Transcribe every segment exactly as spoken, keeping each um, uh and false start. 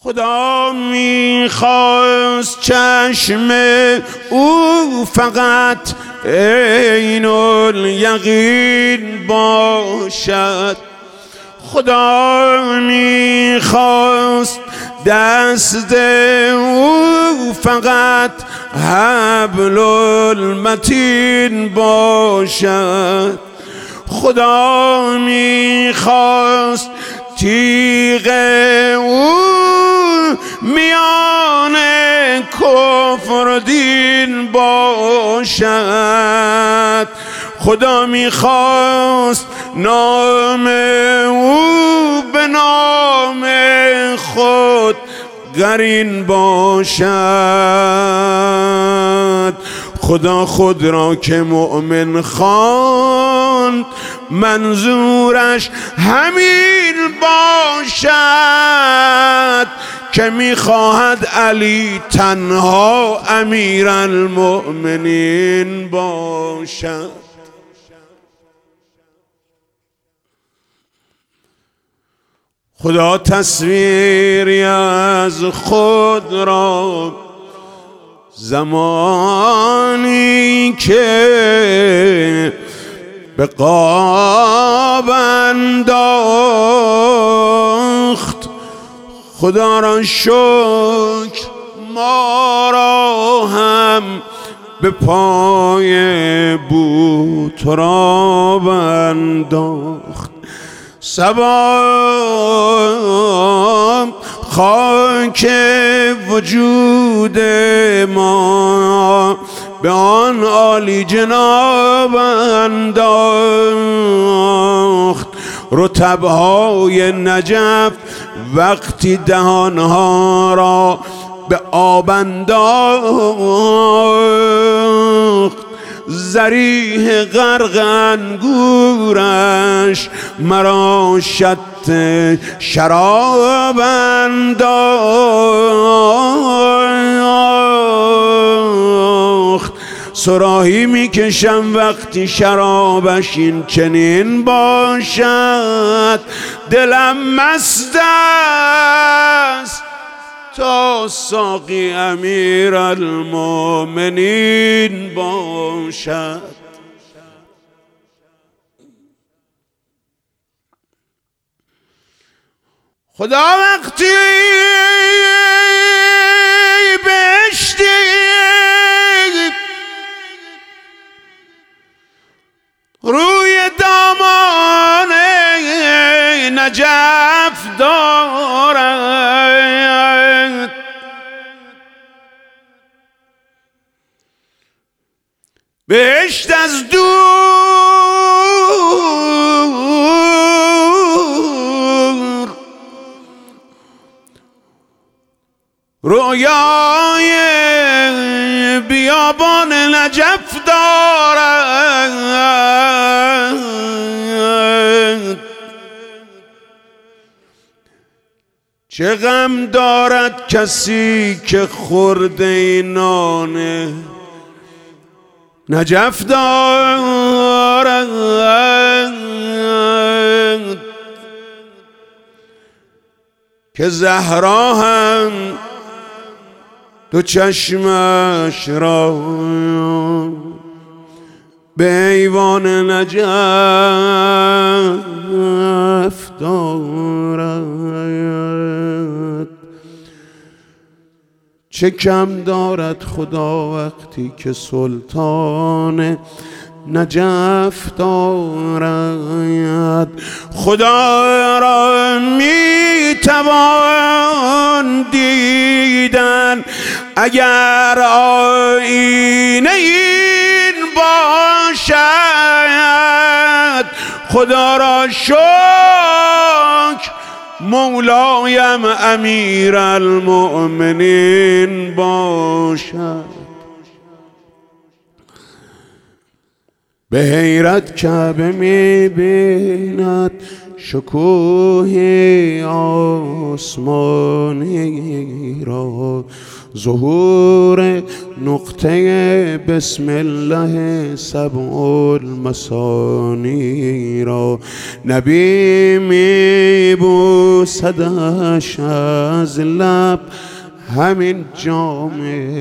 خدا میخواست چشم او فقط عین الیقین باشد. خدا میخواست دست او فقط حبل المتین باشد. خدا میخواست تیغ او میان کفر و دین باشد. خدا میخواست نام او به نام خود قرین باشد. خدا خود را که مؤمن خواند منظورش همین باشد که میخواهد علی تنها امیرالمؤمنین باشد. خدا تصویری از خود را زمانی که به قاب انداخت، خدا را شکر ما را هم به پای بوتراب انداخت. صبا خاک وجود ما به آن عالی جناب انداخت. رطبهای نجف وقتی دهانها را به آب انداخت، ذریح غرق انگورش مرا شط شراب انداخت. صراحی میکشم وقتی شرابش این چنین باشد. دلم مست است تا ساقی امیرالمؤمنین باشد. خدا وقتی بهشتی روی دامان نجف دارد، بهشت از دور رویای بیابان نجف دارد. چه غم دارد کسی که خورده نان نجف دارد، که زهرا هم دو چشمش را به ایوان نجف دارد. چه کم دارد خدا وقتی که سلطان نجف دارد. خدا را می توان دیدن اگر آینه این باشد. خدا را شکر مولایم امیرالمؤمنین باشد. به حیرت کعبه می بیند شکوه آسمانی را، ظهور نقطه بسم الله سبع المثانی را. نبی می بوسدش از لب همین جام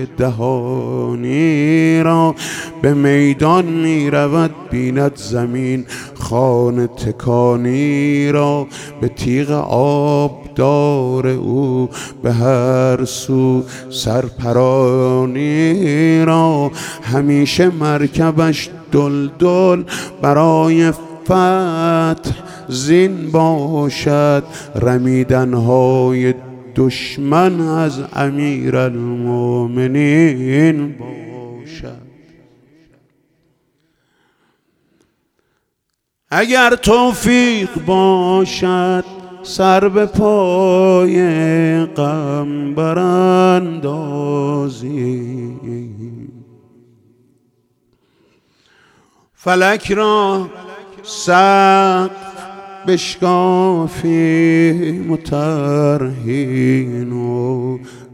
دهانی را، به میدان می رود بیند زمین خانه تکانی را، به تیغ آبدار او به هر سو سرپرانی را. همیشه مرکبش دلدل برای فتح زین باشد، رمیدنهای دشمن از امیرالمومنین باشد. اگر توفیق باشد سر به پای غم براندازی، فلک را سقف بشکافی مترهین و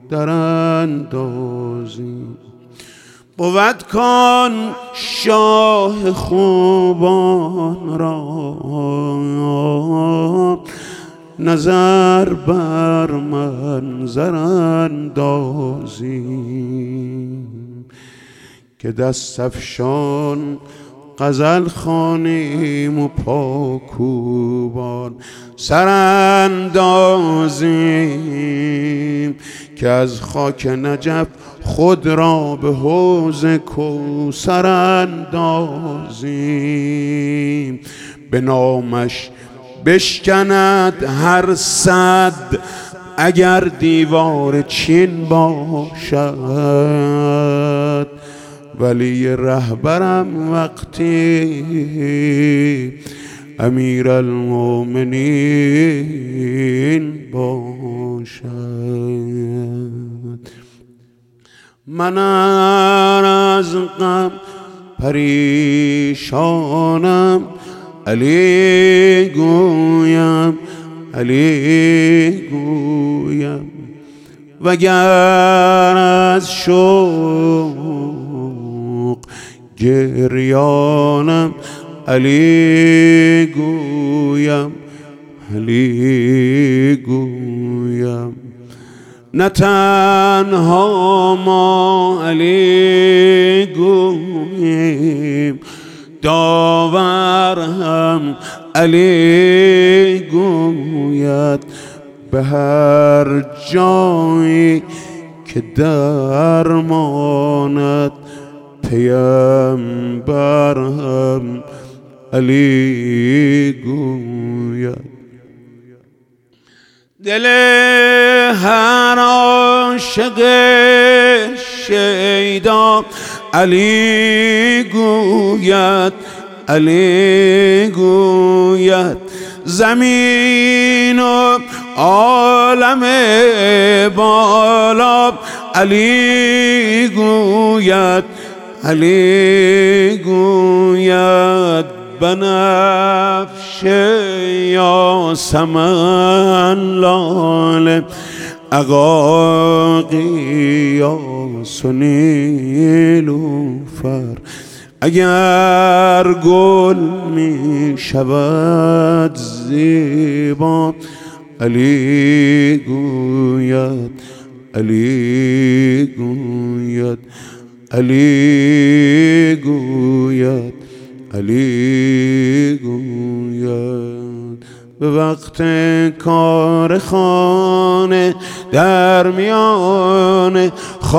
دراندازی. بود کن شاه خوبان را نظر بر منظر اندازی، که دست افشان غزل خوانیم و پاکوبان سراندازیم، که از خاک نجف خود را به حوض کوثر اندازیم. به نامش بشکند هر صد اگر دیوار چین باشد، ولی رهبرم وقتی امیرالمومنین باشد. من از غم پریشانم علی گویم، علی گویم، وگر از شوق گریانم علی گویم، علی گویم. نه تنها ما علی گوییم، داور هم علی گوید، به هر جایی که درماند پیامبر هم علی گوید. دل هر عاشق شیدا علی گوید، علی گوید. زمین و عالم بالا علی گوید، علی گوید. بنفش یاسمن لاله عقاقی یاس و نیلوفر، اگر گل می شود زیبا علی گوید، علی گوید، علی گوید، علی گوید. به وقت کار خانه در میان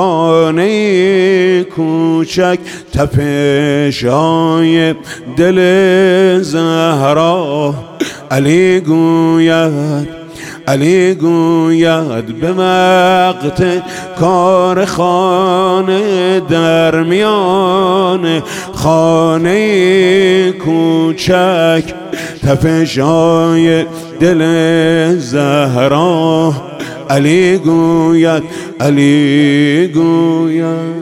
خانه کوچک، تپش‌های دل زهرا علی گوید، علی گوید. به وقت کار خانه در میان خانه کوچک، تپش‌های دل زهرا علی گوید، علی گوید،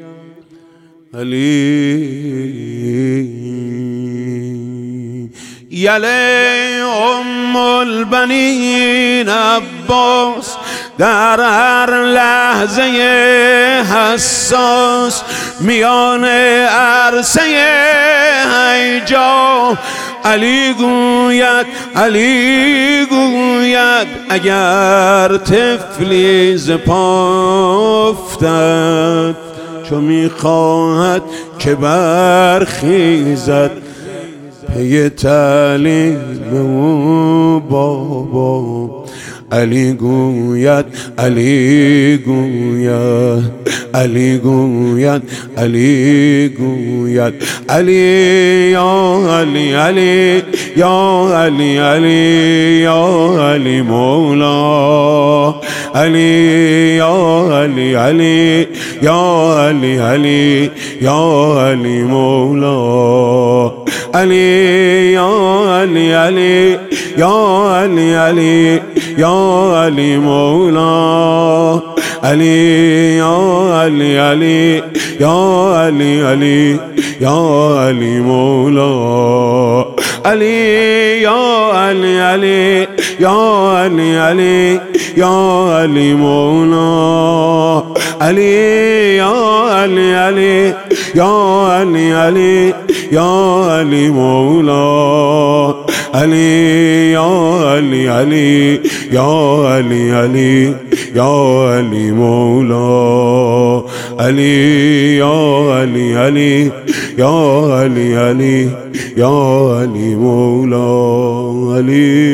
علی. یله ام البنین عباس در هر لحظه حساس میان عرصه هیجا علی گوید علی گوید اگر طفلی ز پا افتد چو میخواهد که برخیزد پی تعلیم او بابا علی گوید علی گوید علی گوید علی گوید علی یا علی علی یا علی علی یا علی مولا علی یا علی علی یا علی علی یا علی مولا علی یا علی علی یا علی علی یا علی مولا علی یا علی علی یا علی علی یا علی مولا علی یا علی علی یا علی علی یا علی مولا علی یا علی علی یا علی علی یا علی مولا علی یا علی علی یا علی علی یا علی مولا علی یا علی علی یا علی علی یا علی مولا علی